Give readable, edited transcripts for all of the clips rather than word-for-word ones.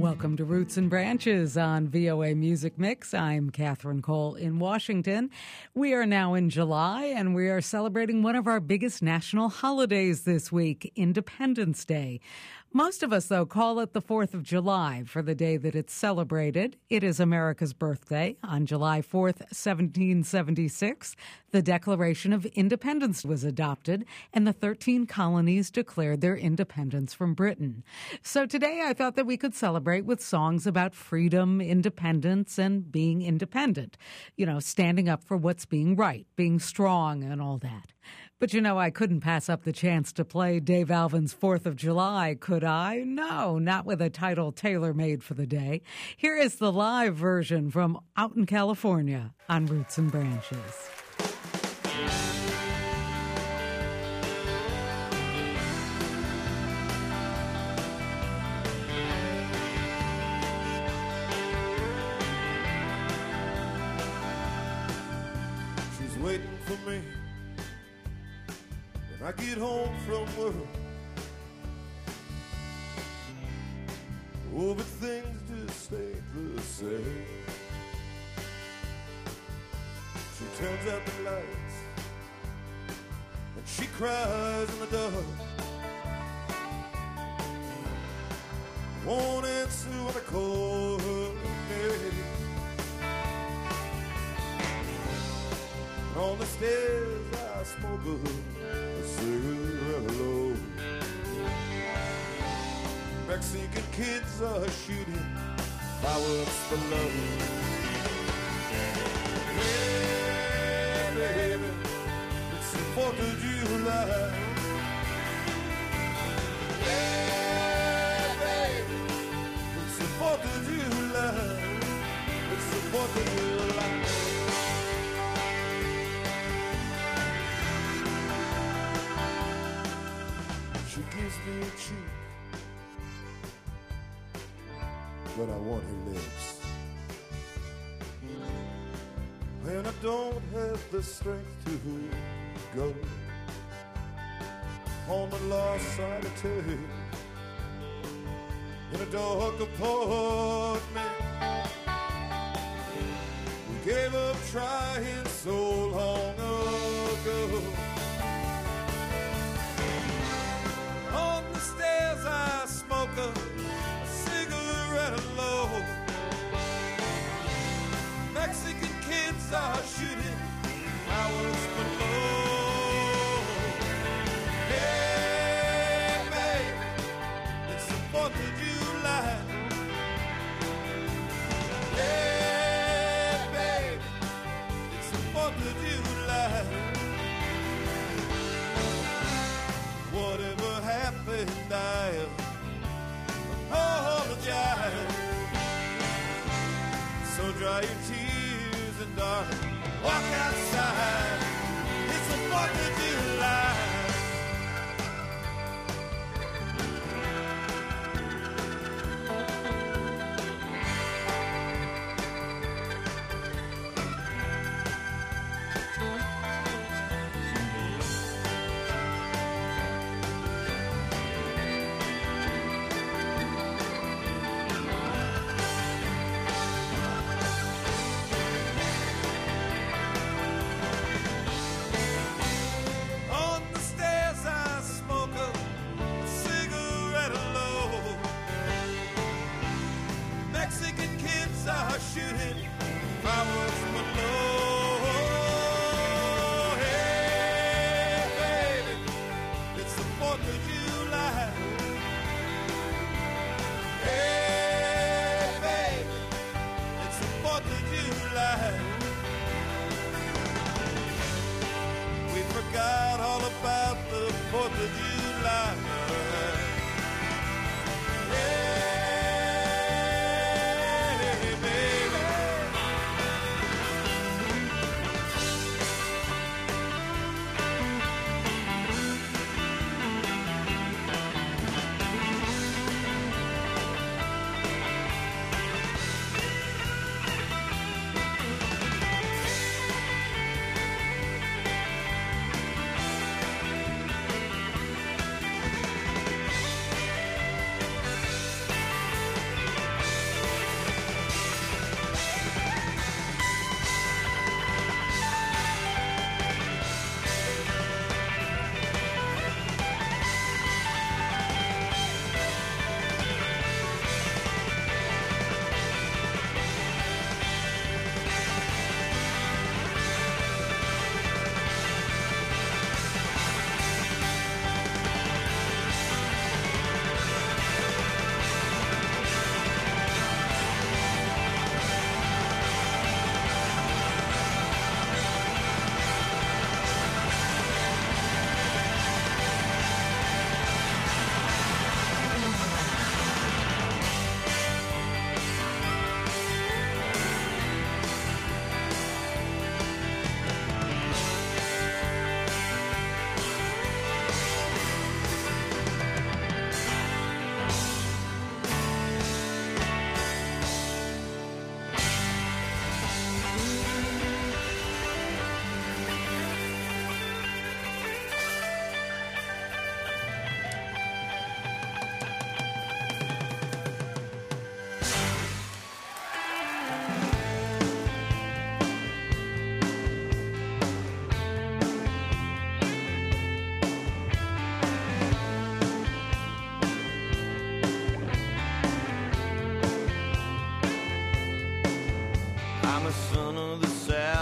Welcome to Roots and Branches on VOA Music Mix. I'm Catherine Cole in Washington. We are now in July, and we are celebrating one of our biggest national holidays this week, Independence Day. Most of us, though, call it the 4th of July for the day that it's celebrated. It is America's birthday. On July 4th, 1776, the Declaration of Independence was adopted, and the 13 colonies declared their independence from Britain. So today I thought that we could celebrate with songs about freedom, independence, and being independent. You know, standing up for what's being right, being strong, and all that. But you know, I couldn't pass up the chance to play Dave Alvin's 4th of July, could I? No, not with a title tailor-made for the day. Here is the live version from out in California on Roots and Branches. She's waiting for me when I get home from work. Oh, but things just ain't the same. She turns out the lights and she cries in the dark. Won't answer when I call her name. And on the stairs I smoke a cigarette alone. Mexican kids are shooting fireworks for love. Hey, baby, it's the 4th of July. Hey, baby, it's the 4th of July. It's the 4th of July. She gives me a cheek, but I want her lips. And I don't have the strength to go on the lost side of town in a dark apartment. We gave up trying so long ago. On the stairs I smoke a cigarette alone. Mexican kids are shooting fireworks below. Hey, babe, it's the 4th of July. Hey, babe, it's the 4th of July. Whatever happened, I apologize. So dry your tears and darling, walk outside. It's the 4th of July. Shooting fireworks below.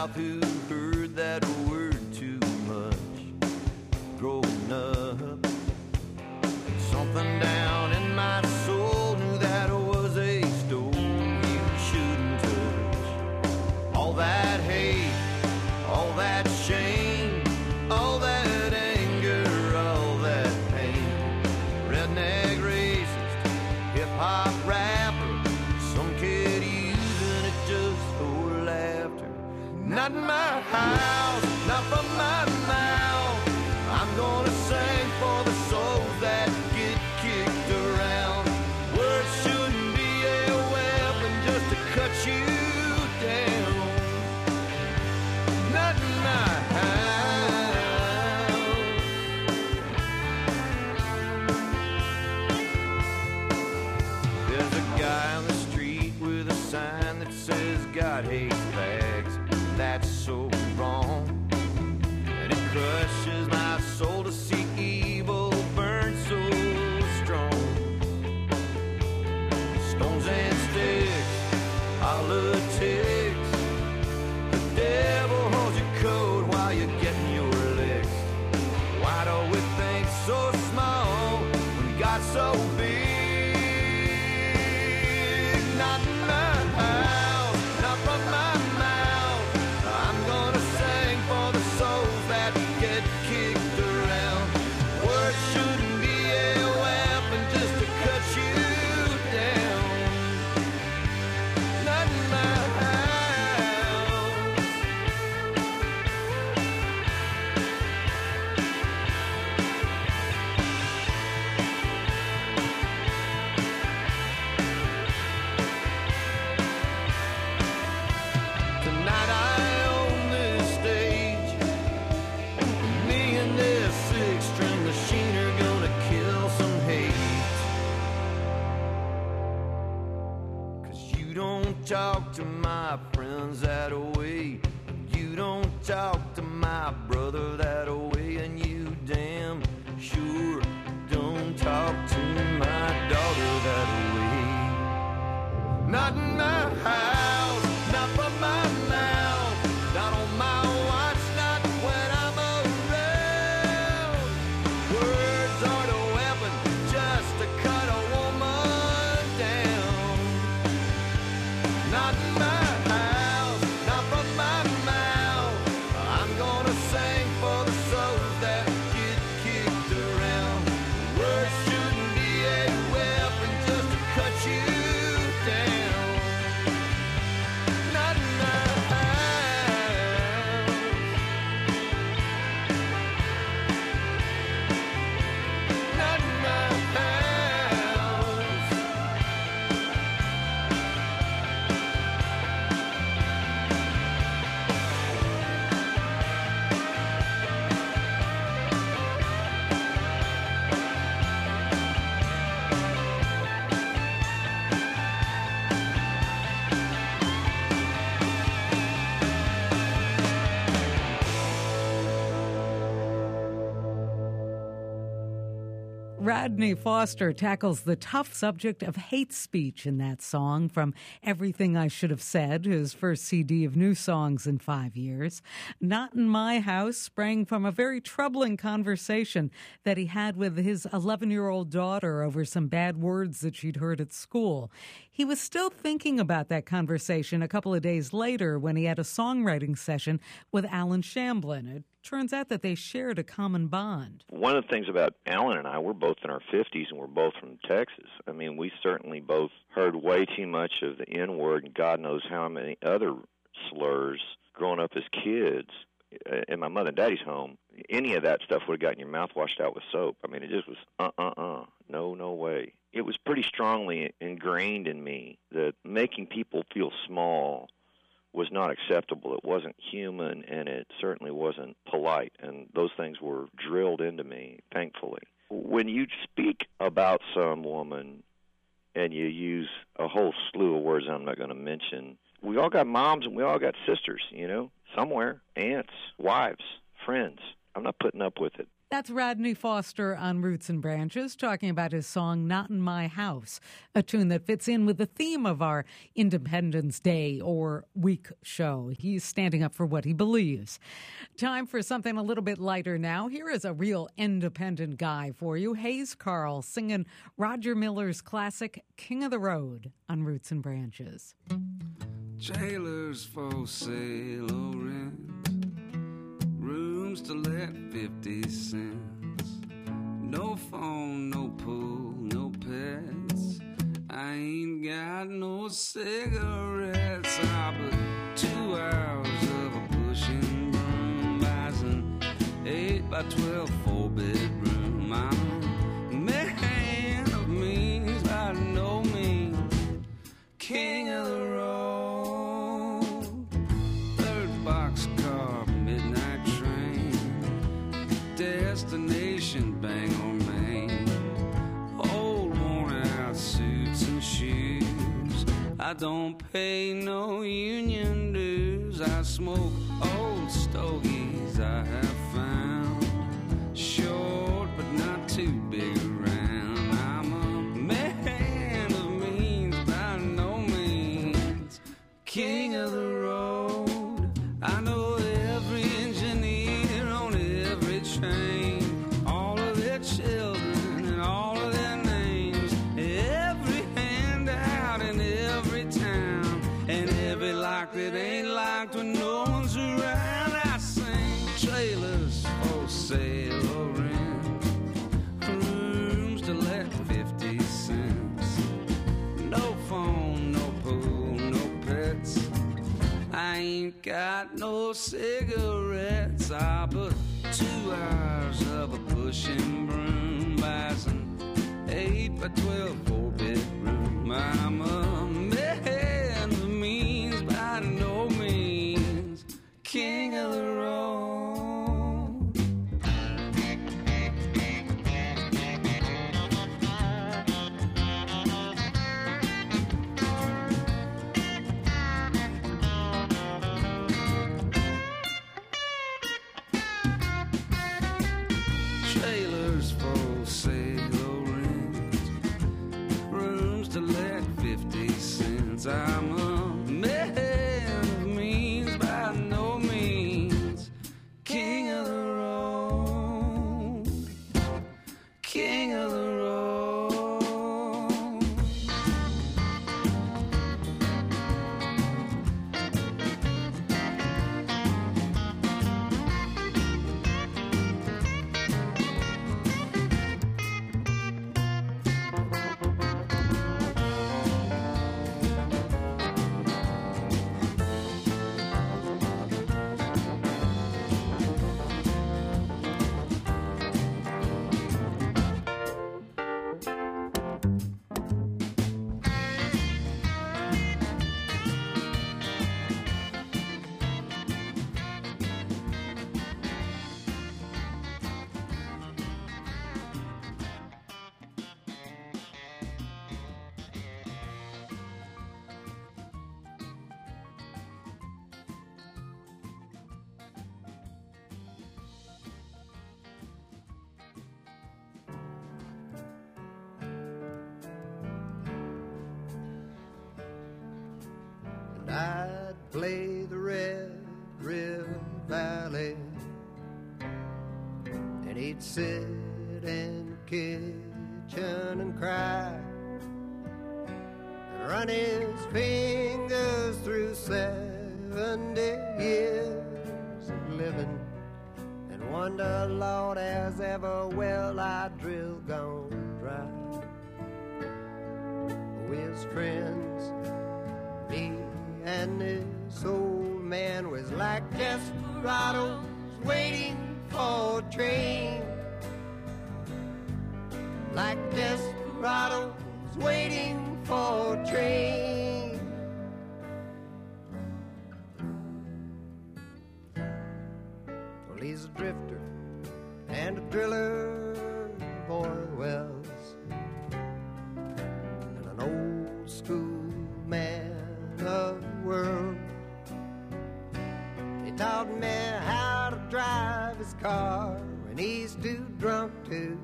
South who heard that word too much growing up. Something down in my soul knew that was a stove you shouldn't touch. All that hate, all that shame, all that anger, all that pain. Redneck racist, hip-hop rapper, some kid using it just for laughter. Not in my house, not from my mouth. I'm gonna sing for the souls that get kicked around. Words shouldn't be a weapon just to cut you down. Not in my house. There's a guy on the street with a sign that says God hates fags. That's so wrong. And it crushes my soul to see evil burn so strong. Stones and sticks, politics. The devil holds your coat while you're getting your licks. Why do we think so small when God's so big? Not in my house, not from my mouth. I'm gonna sing for the souls that get kicked around. Words shouldn't be a weapon just to cut you down. Not in my house. Tonight I own this stage. Me and this six-string machine are gonna kill some hate. 'Cause you don't talk to my friends that way. You don't talk to my brother that way. And you damn sure don't talk to my daughter that way. Not in my house, not from my mouth, not on my watch, not when I'm around. Words aren't a weapon just to cut a woman down. Not in my house, not from my mouth. I'm gonna sing for the souls that get kicked around. Words shouldn't be a weapon just to cut you down. Not in my house. Not in my house. Rodney Foster tackles the tough subject of hate speech in that song from Everything I Should Have Said, his first CD of new songs in 5 years. Not in My House sprang from a very troubling conversation that he had with his 11-year-old daughter over some bad words that she'd heard at school. He was still thinking about that conversation a couple of days later when he had a songwriting session with Alan Shamblin. It turns out that they shared a common bond. One of the things about Alan and I, we're both in our 50s and we're both from Texas. I mean, we certainly both heard way too much of the N-word and God knows how many other slurs growing up as kids. In my mother and daddy's home, any of that stuff would have gotten your mouth washed out with soap. I mean, it just was no way. It was pretty strongly ingrained in me that making people feel small was not acceptable. It wasn't human, and it certainly wasn't polite, and those things were drilled into me, thankfully. When you speak about some woman and you use a whole slew of words I'm not going to mention, we all got moms and we all got sisters, you know, somewhere, aunts, wives, friends. I'm not putting up with it. That's Rodney Foster on Roots and Branches talking about his song Not in My House, a tune that fits in with the theme of our Independence Day or Week show. He's standing up for what he believes. Time for something a little bit lighter now. Here is a real independent guy for you, Hayes Carll, singing Roger Miller's classic King of the Road on Roots and Branches. Jailers for sale or rent, rooms to let 50 cents, no phone, no pool, no pets, I ain't got no cigarettes. I put 2 hours of a pushing broom, buys an 8 by 12 4-bedroom. I'm a man of means by no means, king of the road, 3rd boxcar, midnight train, destination Bangor, Maine, old worn out suits and shoes, I don't pay no union dues, I smoke old stogies I have found, short but not too big around, I'm a man of means by no means, king of the road. I know every engineer on every train, all of their children and all of their names, every handout in every town, and every lock that ain't locked when no one's around. I sing trailers for sale or rent, rooms to let 50 cents, no phone, no pool, no pets, I ain't got no cigarettes. I put 2 hours of a pushing broom, buys an 8 by 12 4-bedroom. I'm a man of means by no means, king of the road. Trailers for sale or rent, rooms to let 50 cents. I'm a man of means by no means, king of the road, king of the road. I'd play the Red River Valley, and he'd sit in the kitchen and cry, and run his fingers through 70 years of living, and wonder, Lord, has ever well I drill gone dry. With his friends, me and this old man was like desperados waiting for a train, like desperados waiting for a train. Well, he's a drifter and a driller, boy wells, and an old school man of the world. He taught me how to drive his car, and he's too drunk to.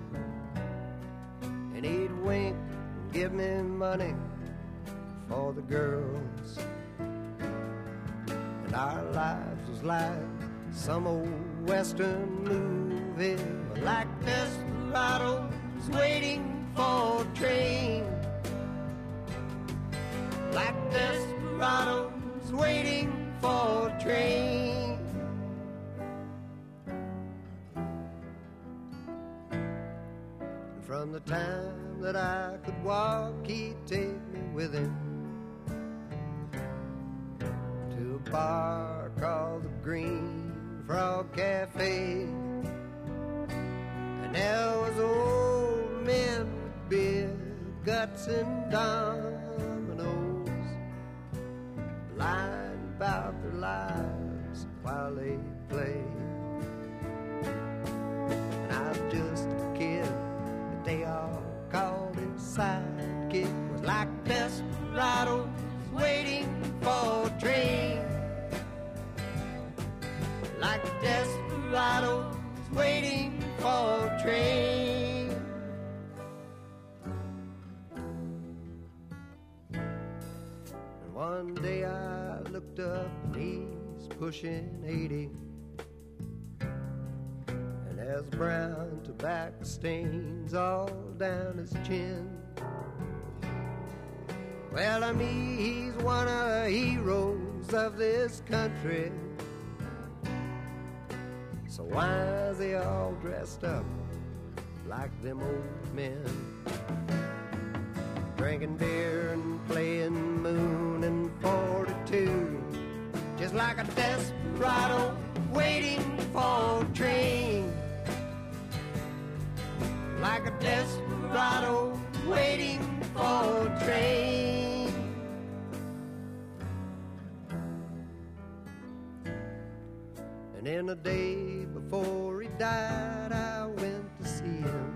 And he'd wink and give me money for the girls. And our lives was like some old western movie, like desperados waiting for a train, like desperados waiting for a train. And from the time that I could walk, he'd take me with him to a bar called the Green Frog Cafe. And there was old men with beer guts and dominoes, lying about their lives while they played. And I was just a kid that they all called his sidekick. Was like desperados waiting for a train, like desperados waiting for a train. And one day I looked up and he's pushing 80, and there's brown tobacco stains all down his chin. Well, to me, he's one of the heroes of this country. So why is he all dressed up like them old men, drinking beer and playing Moon and 42, just like a desperado waiting for a train, like a desperado waiting for a train. And in the day before he died, I went to see him.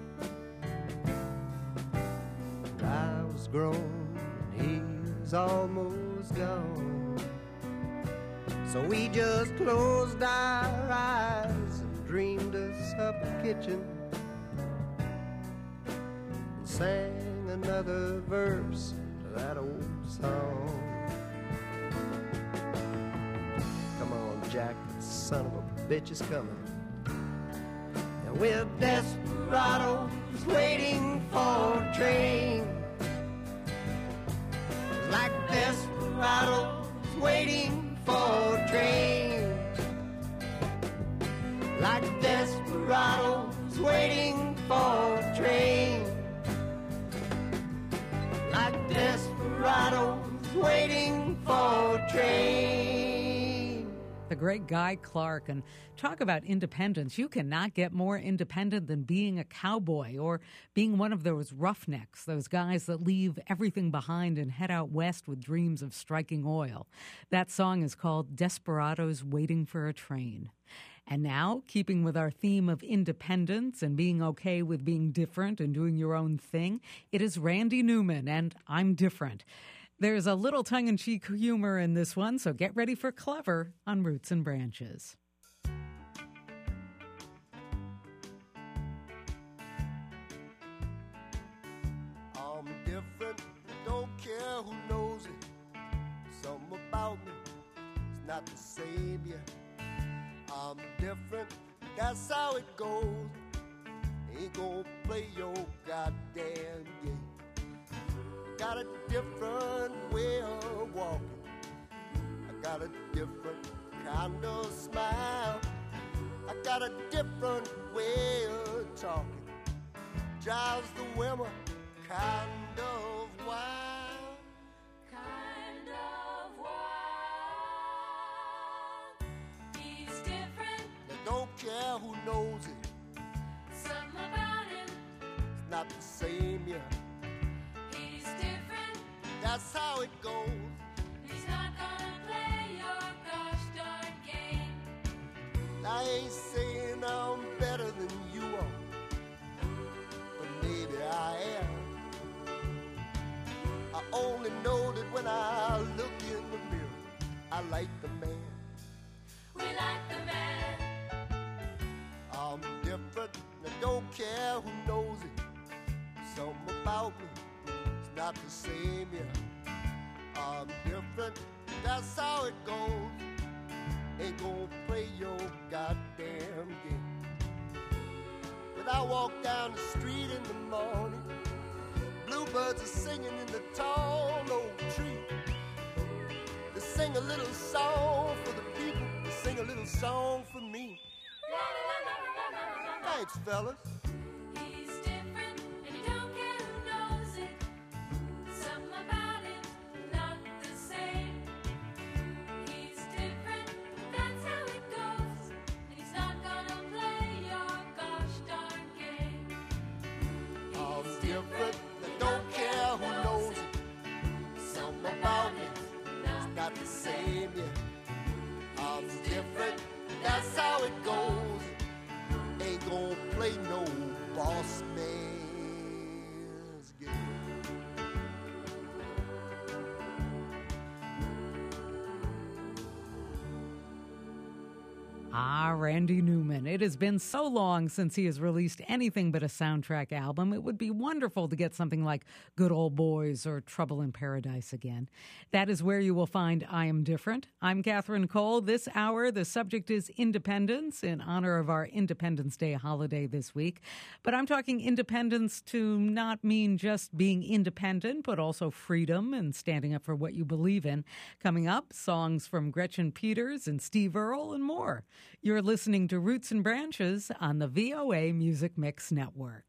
And I was grown and he's almost gone. So we just closed our eyes and dreamed us up a kitchen and sang another verse to that old song. Come on, Jack, the son of a bitch is coming. And we're desperados waiting for a train, like desperados waiting for a train, like desperados waiting for a train, like desperados waiting for a train. The great Guy Clark. And talk about independence. You cannot get more independent than being a cowboy or being one of those roughnecks, those guys that leave everything behind and head out west with dreams of striking oil. That song is called Desperados Waiting for a Train. And now, keeping with our theme of independence and being okay with being different and doing your own thing, it is Randy Newman and I'm Different. There's a little tongue-in-cheek humor in this one, so get ready for Clever on Roots and Branches. I'm different, don't care who knows it. Something about me is not the same yet. I'm different, that's how it goes. Ain't gonna play your goddamn game. Got a different way of walking. I got a different kind of smile. I got a different way of talking. Drives the women kind of wild. Kind of wild. He's different. They don't care who knows it. Something about him. It's not the same yet. He's different. That's how it goes. He's not gonna play your gosh darn game. I ain't saying I'm better than you are, but maybe I am. I only know that when I look in the mirror, I like the man. We like the man. I'm not the same, yeah. I'm different, that's how it goes. Ain't gonna play your goddamn game. When I walk down the street in the morning, bluebirds are singing in the tall oak tree. They sing a little song for the people, they sing a little song for me. Thanks, fellas. He's different, and you don't care who knows it. Something about him, not the same. He's different, that's how it goes. And he's not gonna play your gosh darn game. I'm different, I don't care who knows it. Something about me, it's not the same, yeah. I'm different, that's how it goes. Ain't gonna play no boss man's game. Randy Newman. It has been so long since he has released anything but a soundtrack album. It would be wonderful to get something like Good Old Boys or Trouble in Paradise again. That is where you will find I Am Different. I'm Catherine Cole. This hour, the subject is independence in honor of our Independence Day holiday this week. But I'm talking independence to not mean just being independent, but also freedom and standing up for what you believe in. Coming up, songs from Gretchen Peters and Steve Earle and more. You're listening to Roots and Branches on the VOA Music Mix Network.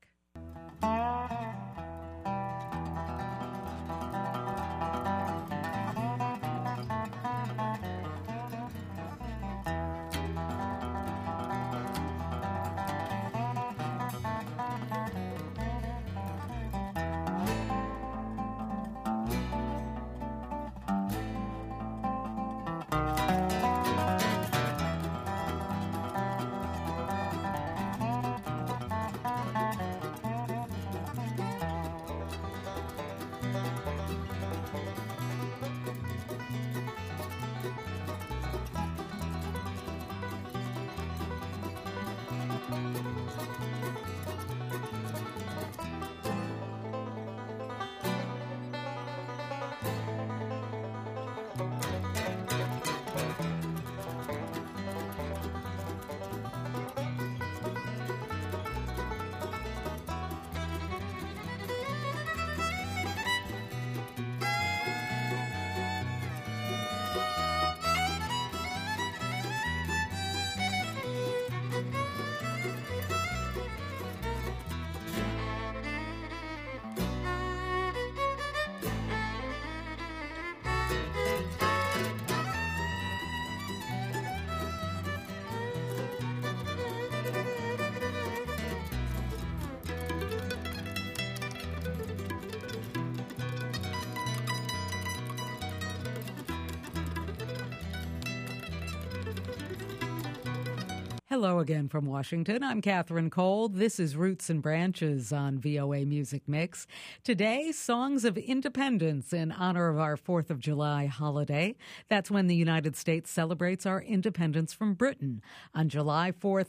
Hello again from Washington. I'm Catherine Cole. This is Roots and Branches on VOA Music Mix. Today, songs of independence in honor of our 4th of July holiday. That's when the United States celebrates our independence from Britain. On July 4th,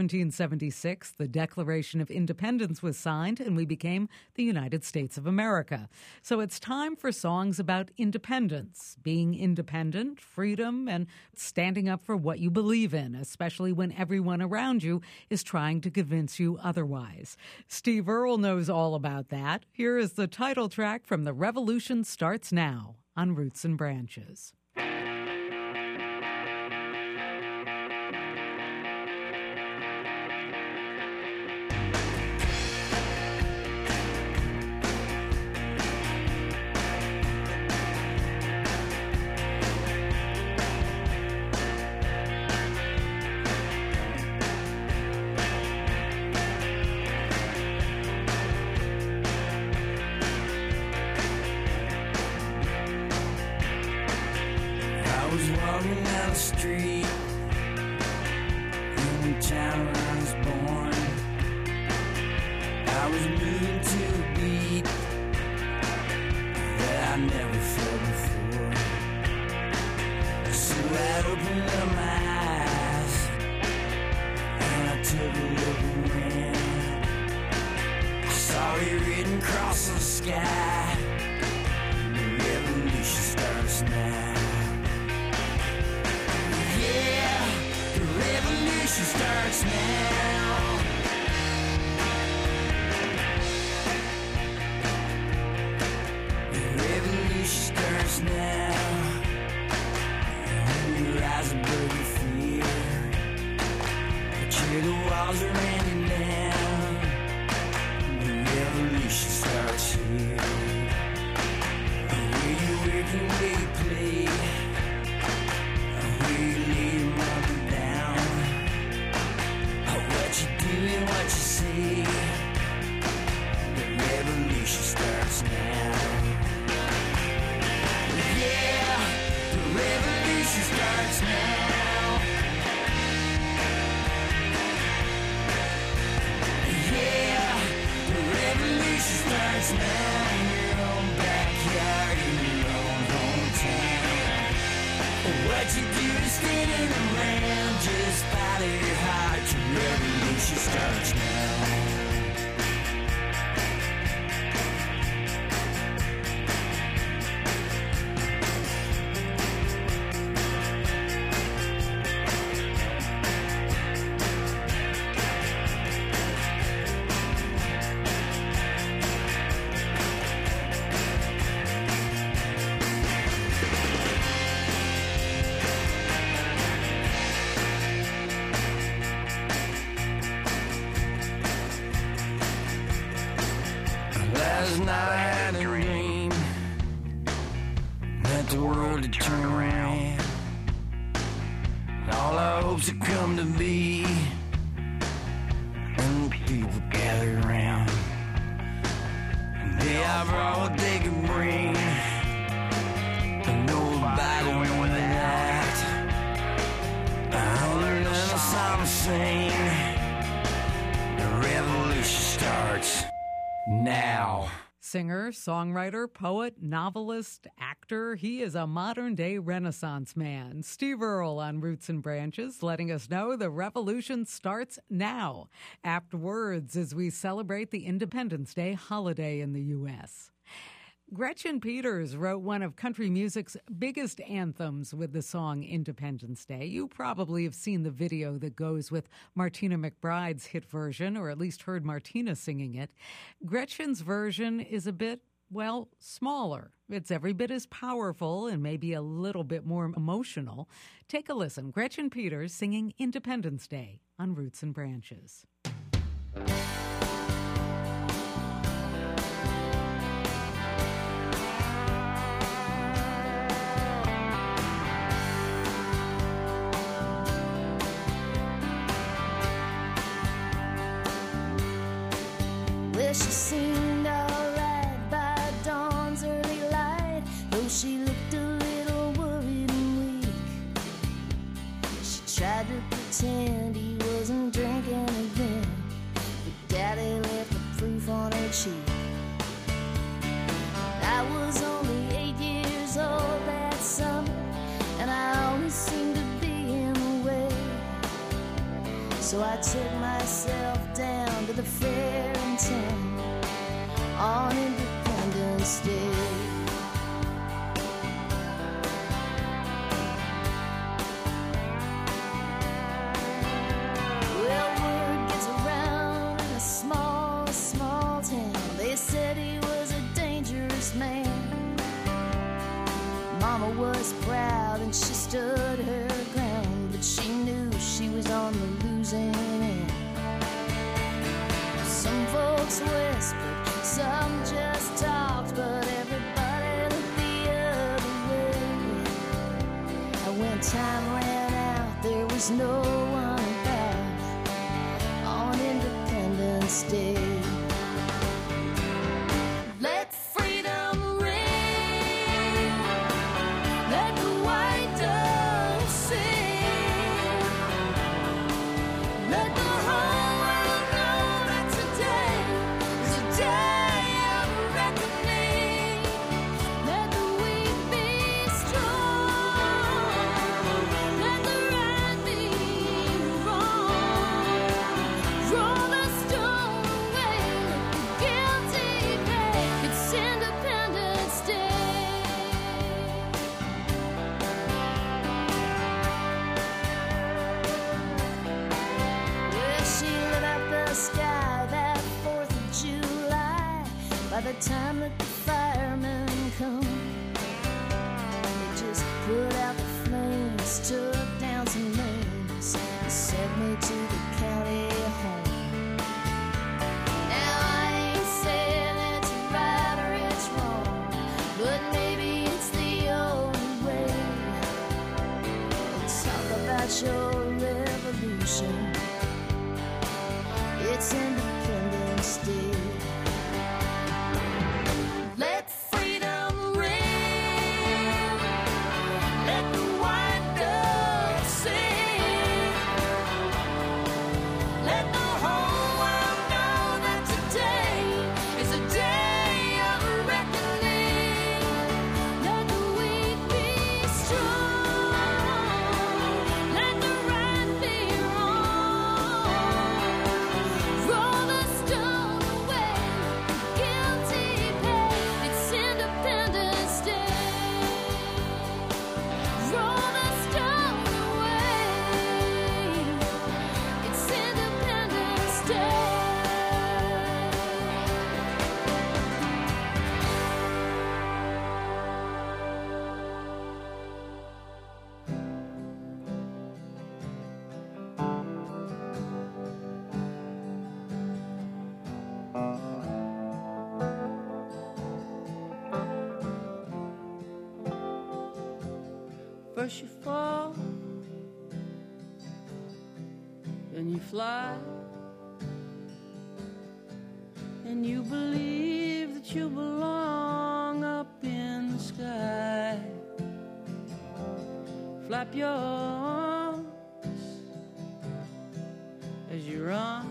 1776, the Declaration of Independence was signed and we became the United States of America. So it's time for songs about independence, being independent, freedom, and standing up for what you believe in, especially when everyone around you is trying to convince you otherwise. Steve Earle knows all about that. Here is the title track from The Revolution Starts Now on Roots and Branches. Walking down the street in the town where I was born. I was moving to a beat that I never felt before. So I opened up my eyes and I took a look around. I saw it written across the sky, starts now. Yeah, the revolution starts now. The revolution starts now. When you rise above your fear, but here the walls are ending down. The revolution starts here. Where you work and where you play, where you lay your mother down, what you do and what you say. The revolution starts now. Yeah, the revolution starts now. Yeah, the revolution starts now. In your own backyard, in your own hometown. What you do is standing around, just follow your heart. The revolution starts now. Last night I had a dream that the world had turned around. All our hopes had come to be, and the people gathered around. And they all brought what they could bring. And nobody went with that. I learned a song to sing. The revolution starts now. Singer, songwriter, poet, novelist, actor. He is a modern-day Renaissance man. Steve Earle on Roots and Branches, letting us know the revolution starts now. Apt words as we celebrate the Independence Day holiday in the U.S. Gretchen Peters wrote one of country music's biggest anthems with the song Independence Day. You probably have seen the video that goes with Martina McBride's hit version, or at least heard Martina singing it. Gretchen's version is a bit, well, smaller. It's every bit as powerful and maybe a little bit more emotional. Take a listen. Gretchen Peters singing Independence Day on Roots and Branches. Well, she seemed alright by dawn's early light, though she looked a little worried and weak. She tried to pretend he wasn't drinking again, but Daddy left the proof on her cheek. I was only 8 years old that summer, and I always seemed to be in the way. So I took myself down to the fair in town on Independence Day. Well, word gets around in a small, small town. They said he was a dangerous man. Mama was proud and she stood her ground, but she knew she was on the losing end. Some folks whispered, some just talked, but everybody looked the other way. And when time ran out, there was no one about on Independence Day. Let freedom ring, let the white dove sing, let the whole world know that today is a day of reckoning. Let the weak be strong, let the right be wrong. Roll the stone away. the time that the firemen come, they just put out the flames, took down some names, and sent me to the county home. Now I ain't saying it's right or it's wrong, but maybe it's the only way. Talk about your revolution. It's Independence Day. Let freedom ring. Let the white dove sing. Let the whole world know that today is a day of reckoning. Let the weak be strong. Let the right be wrong. Roll the stone away, guilty pay. It's Independence Day. Roll the stone away. It's Independence Day. First you fall, then you fly, and you believe that you belong up in the sky. Flap your arms as you run.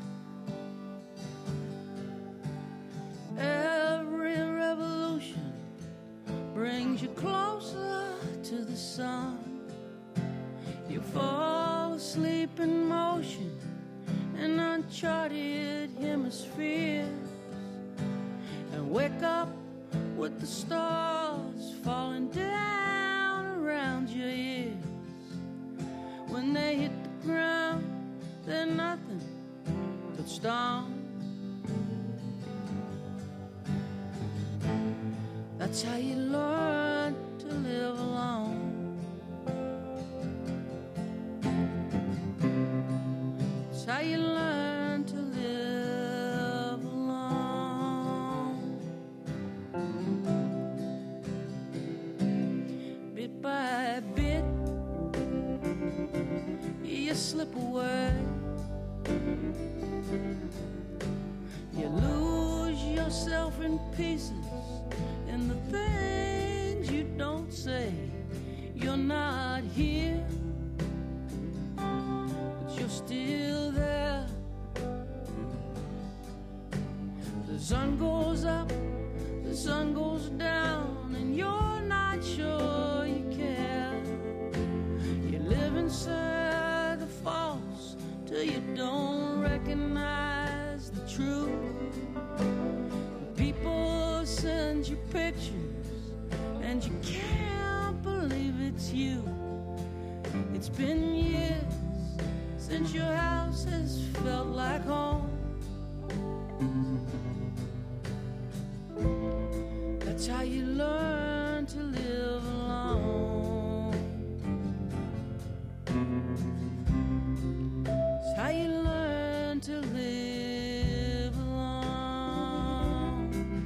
Every revolution brings you closer to the sun. You fall asleep in motion in uncharted hemispheres, and wake up with the stars falling down around your ears. When they hit the ground, they're nothing but stone. That's how you learn to live alone. That's how you learn to live alone. Bit by bit, you slip away. You lose yourself in pieces in the things you don't say. You're not here, but you're still there. The sun goes up, the sun goes down, and you're not sure you care. You live inside the false till you don't recognize the truth. People send you pictures, and you can't believe it's you. It's been years since your house has felt like home. That's how you learn to live alone. That's how you learn to live alone.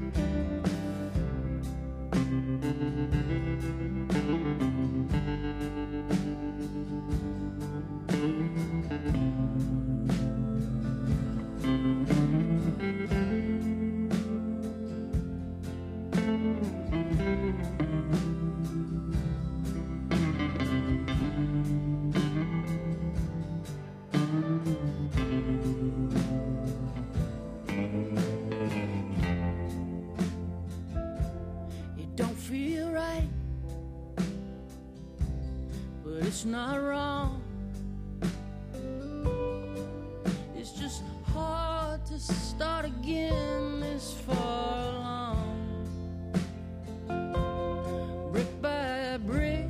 It don't feel right, but it's not wrong. It's just hard to start again this far along. Brick by brick,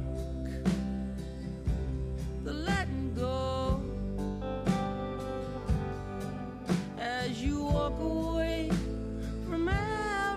the letting go. As you walk away from everything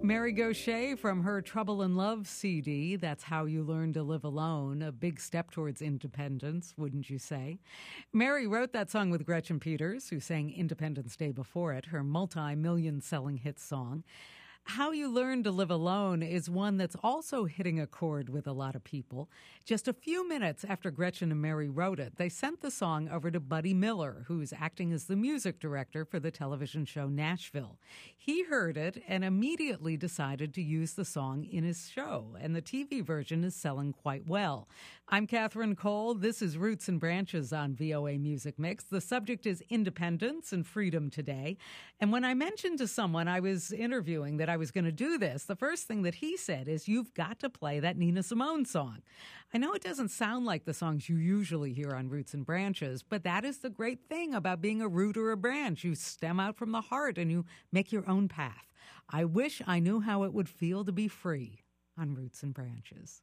Mary Gauthier from her Trouble in Love CD, That's How You Learn to Live Alone, a big step towards independence, wouldn't you say? Mary wrote that song with Gretchen Peters, who sang Independence Day before it, her multi-million selling hit song. How You Learn to Live Alone is one that's also hitting a chord with a lot of people. Just a few minutes after Gretchen and Mary wrote it, they sent the song over to Buddy Miller, who's acting as the music director for the television show Nashville. He heard it and immediately decided to use the song in his show, and the TV version is selling quite well. I'm Catherine Cole. This is Roots and Branches on VOA Music Mix. The subject is independence and freedom today. And when I mentioned to someone I was interviewing that I was going to do this, the first thing that he said is, you've got to play that Nina Simone song. I know it doesn't sound like the songs you usually hear on Roots and Branches, but that is the great thing about being a root or a branch. You stem out from the heart and you make your own path. I wish I knew how it would feel to be free on Roots and Branches.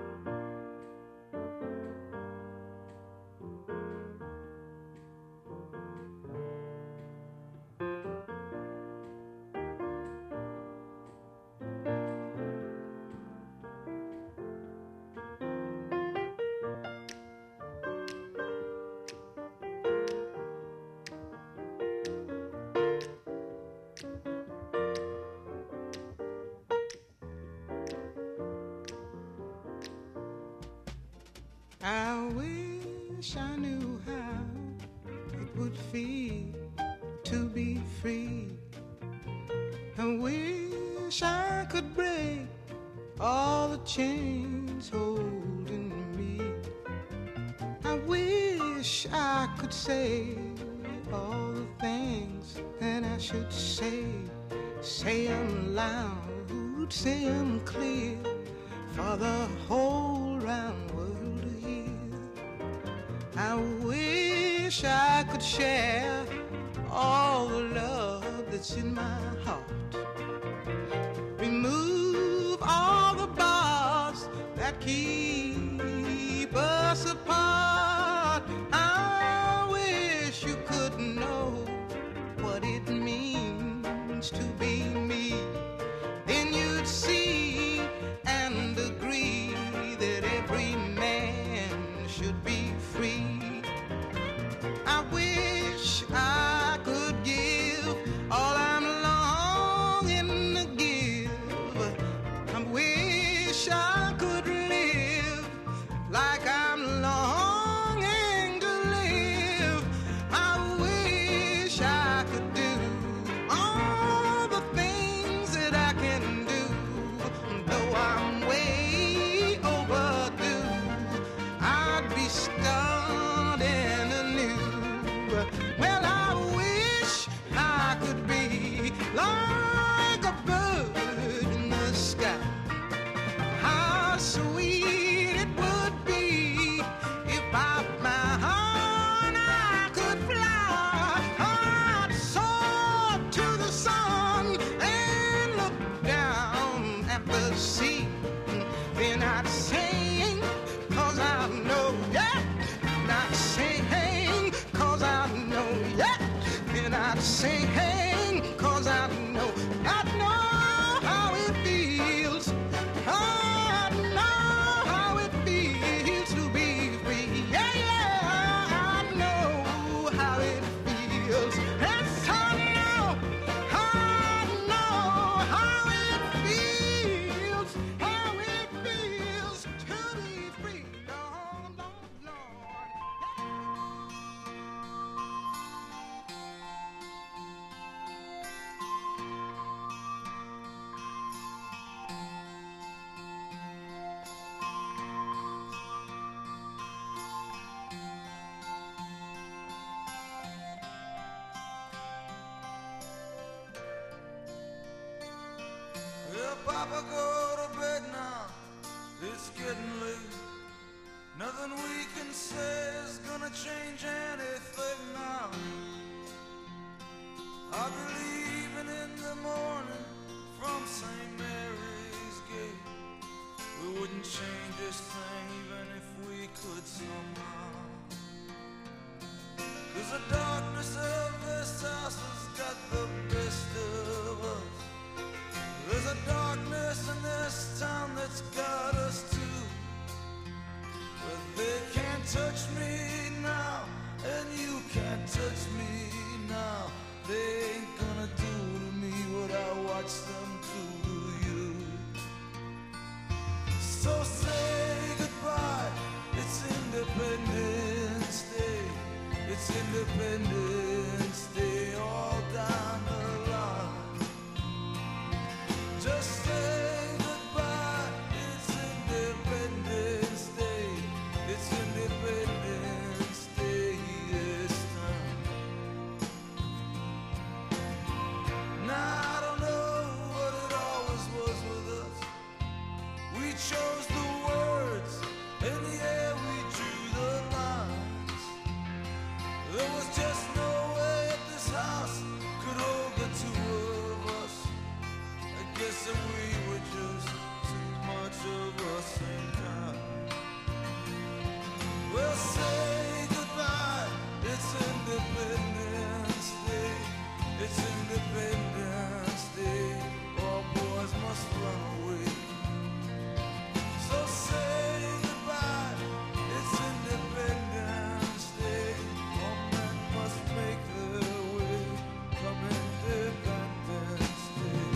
I wish I knew how it would feel to be free. I wish I could break all the chains holding me. I wish I could say all the things that I should say. Say 'em loud, say 'em clear, for the whole round world to hear. I wish I could share all the love that's in my heart. Remove all the bars that keep us apart. I wish you could know what it means to be me. Then you'd see and agree that every man should be free. I wish I could give all I'm longing to give. I wish I could live like I'm longing to live. I wish I could do all the things that I can do, though I'm way overdue. I'd be starting anew. Well, I wish I could be like a bird in the sky. How sweet it would be if by my heart I could fly. I'd soar to the sun and look down at the sea. Then I'd sing, 'cause I know, yeah. And I'd sing, 'cause I know, yeah. And I'd sing, 'cause I know how it feels. I know how it feels to be free. Yeah, yeah, I know how it feels. Yes, I know how it feels to be free. Lord, Lord, Lord. Well, Papa, go to bed now. It's getting late. Nothing we can say is gonna change anything now. I'll be leaving in the morning from St. Mary's Gate. We wouldn't change this thing even if we could somehow. 'Cause the darkness of this house has got the best of us. There's a dark touch me now, and you can't touch me now. They ain't gonna do to me what I watch them do to you. So say goodbye, it's Independence Day. It's Independence Day all down the line. Just say goodbye, it's Independence Day. It's Independence Day this time. Now I don't know what it always was with us. We chose the words, and yeah, we drew the lines. There was just no way that this house could hold the two of us. I guess that we were just too much of the same kind. Well, say goodbye, it's Independence Day. It's Independence Day. All boys must run away. So say goodbye, it's Independence Day. All men must make their way from Independence Day.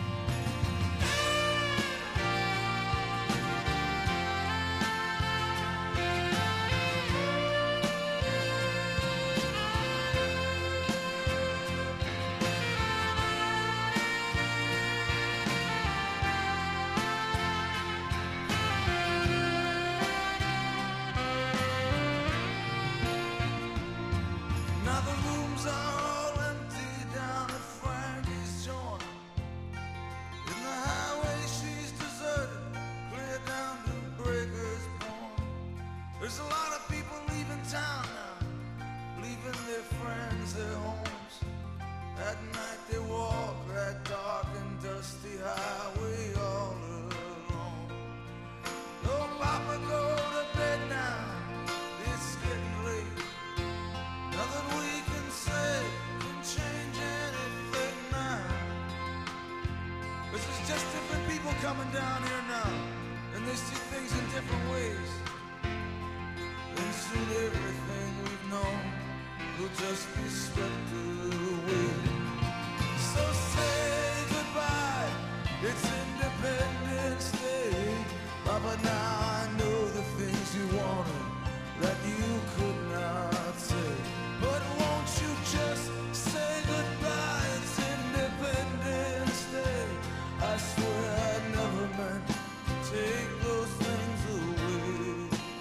Now the rooms are all empty down at Frankie's joint. In the highway she's deserted, clear down to Breaker's Point. There's a lot of people leaving town now, leaving their friends, their homes. At night they walk that dark and dusty highway all alone. Oh, Papa, go to bed now, it's getting late. Nothing we can say can change anything now. This is just different people coming down here now, and they see things in different ways. And soon everything we've known will just be swept away. So say goodbye, it's Independence Day. Papa, now I know the things you wanted that you could not say. But won't you just say goodbye, it's Independence Day. I swear I never meant to take those things away.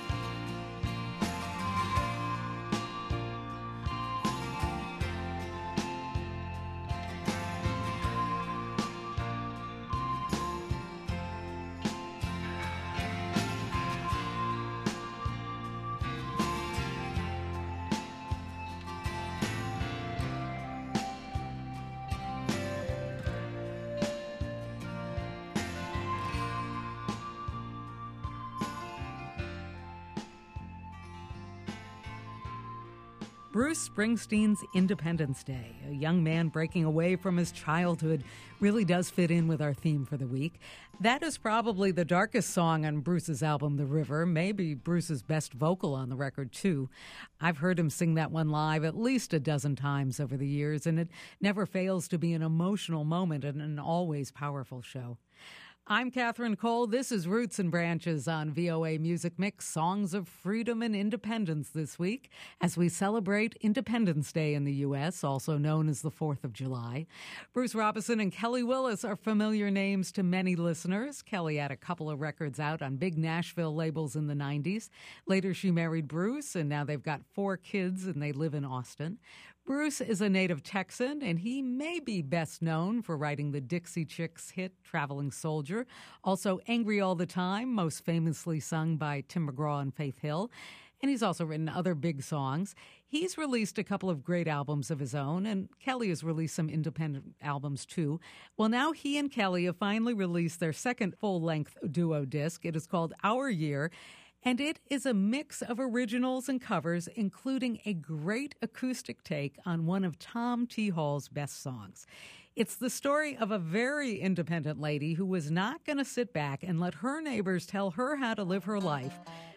Bruce Springsteen's Independence Day, a young man breaking away from his childhood, really does fit in with our theme for the week. That is probably the darkest song on Bruce's album, The River, maybe Bruce's best vocal on the record, too. I've heard him sing that one live at least a dozen times over the years, and it never fails to be an emotional moment and an always powerful show. I'm Catherine Cole. This is Roots and Branches on VOA Music Mix, Songs of Freedom and Independence this week, as we celebrate Independence Day in the U.S., also known as the 4th of July. Bruce Robison and Kelly Willis are familiar names to many listeners. Kelly had a couple of records out on big Nashville labels in the 90s. Later, she married Bruce, and now they've got 4 kids, and they live in Austin. Bruce is a native Texan, and he may be best known for writing the Dixie Chicks hit Traveling Soldier, also Angry All the Time, most famously sung by Tim McGraw and Faith Hill. And he's also written other big songs. He's released a couple of great albums of his own, and Kelly has released some independent albums too. Well, now he and Kelly have finally released their second full-length duo disc. It is called Our Year, and it is a mix of originals and covers, including a great acoustic take on one of Tom T. Hall's best songs. It's the story of a very independent lady who was not going to sit back and let her neighbors tell her how to live her life.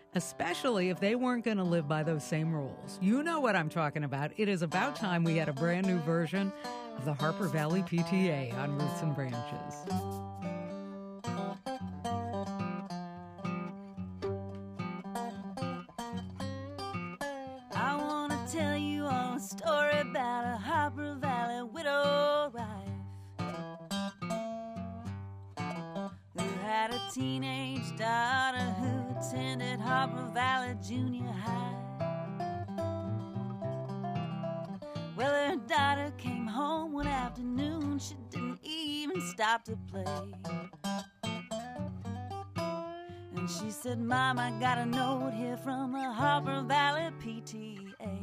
especially if they weren't going to live by those same rules. You know what I'm talking about. It is about time we had a brand new version of the Harper Valley PTA on Roots and Branches. I want to tell you all a story about a Harper Valley widow wife who had a teenage daughter who attended Harper Valley Junior High. Well, her daughter came home one afternoon. She didn't even stop to play. And she said, Mom, I got a note here from the Harper Valley PTA.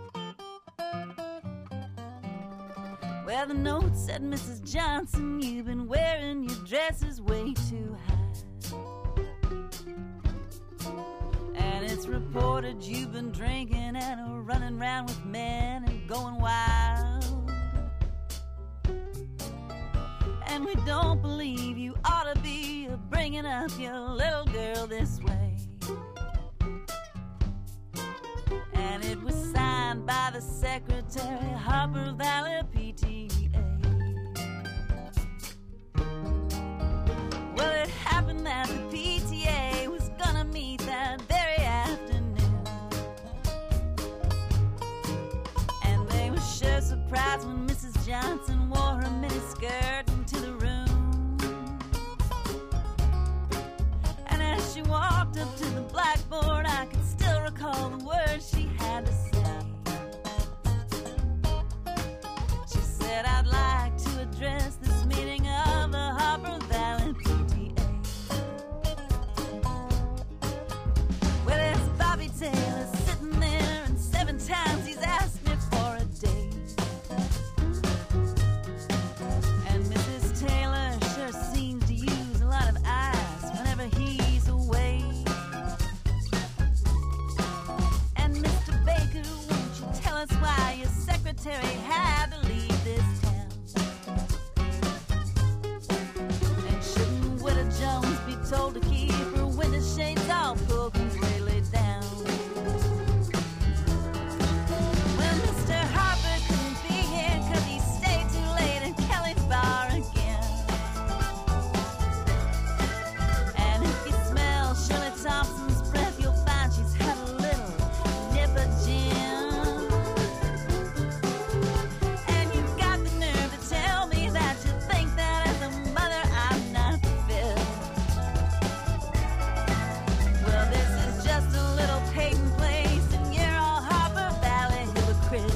Well, the note said, Mrs. Johnson, you've been wearing your dresses way too high. And it's reported you've been drinking and running around with men and going wild. And we don't believe you ought to be bringing up your little girl this way. And it was signed by the secretary, Harper Valley PTA. Well, it happened that the PTA was gonna meet that very afternoon. And they were sure surprised when Mrs. Johnson wore her miniskirt into the room. And as she walked up to the blackboard, I could still recall the words she had to say. She said, I'd like to address this meeting of the Harper Valley PTA. Well, there's Bobby Taylor sitting there, and 7 times he's asked me for a date. And Mrs. Taylor sure seems to use a lot of ice whenever he's away. And Mr. Baker, won't you tell us why your secretary had to leave this town? And shouldn't Widow Jones be told to keep her window shades all pulled completely down? Well, Mr. Harper couldn't be here 'cause he stayed too late in Kelly's bar again. And if you smell Shirley Thompson's breath, you'll find she's had a little nip of gin. And you've got the nerve to tell me that you think that as a mother I'm not fit. Well, this is just a little Peyton place, and you're all Harper Valley hypocrites.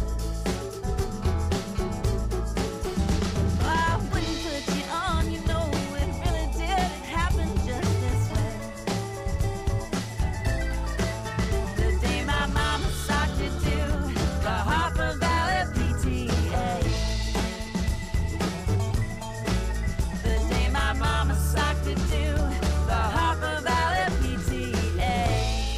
Oh, I wouldn't put you on, you know it really did happen just this way. The day my mama socked you to the Harper Valley PTA. The day my mama socked you to the Harper Valley PTA.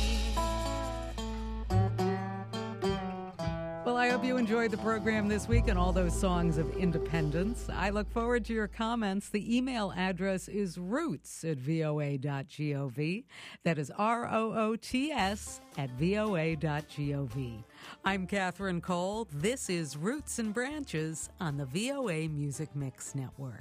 Well, I hope you enjoyed the program this week and all those songs of independence. I look forward to your comments. The email address is roots@voa.gov. That is ROOTS@voa.gov. I'm Catherine Cole. This is Roots and Branches on the VOA Music Mix Network.